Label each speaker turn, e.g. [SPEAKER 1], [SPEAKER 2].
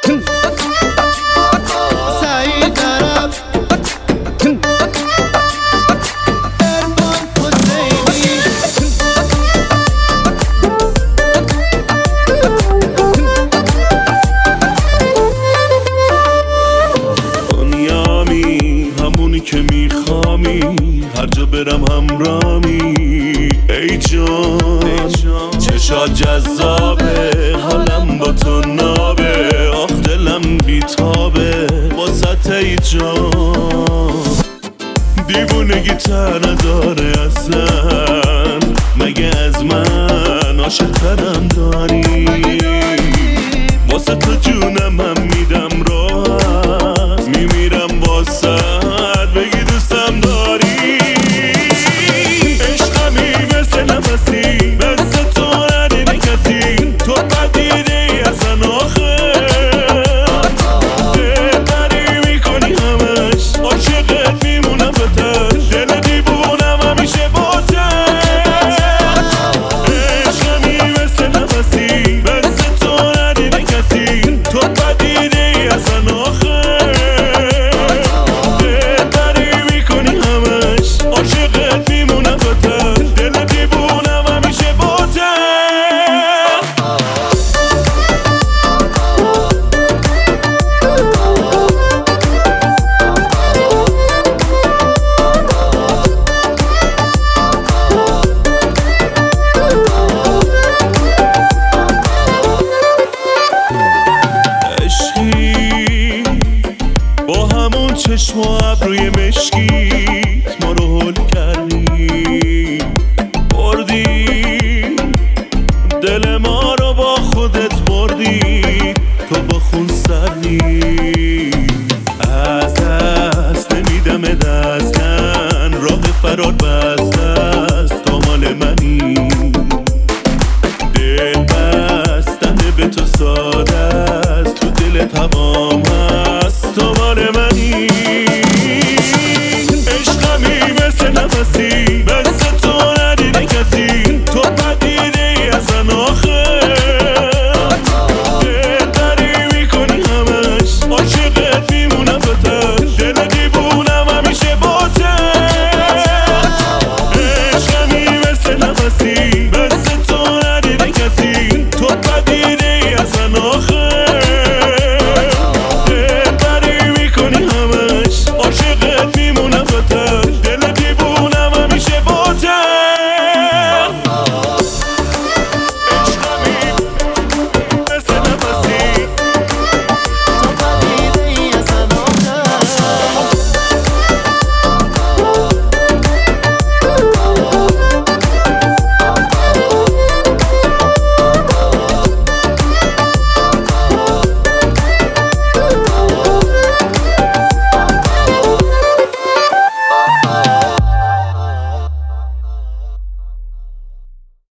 [SPEAKER 1] سعید طرب ارفان حسینی
[SPEAKER 2] دنیامی همونی که میخوامی، هر جا برم همرامی. ای جان چشات جذابه، حالم با تو نابه، آخ دلم بیتابه واسه ای جان. دیوونگی تر نداره اصلا، مگه از من عاشق ترم داری؟ واسه تو جونم هم میدم راحت، میمیرم واسه بگی دوستم داری. عشقمی مثل نفسی، مثل تو ندیده کسی، تو بدیده ای اصلا آخه. دلبری میکنی همش، عاشقت میمونم بتر، دل دیوونم همیشه باتر. عشقمی مثل نفسی، مثل تو ندیده کسی، تو بدیده ای اصلا آخه. دلبری میکنی همش، عاشقت میمونم بتر، دل دیوونم همیشه باتر. عشقی با همون چشم و ابروی مشکی،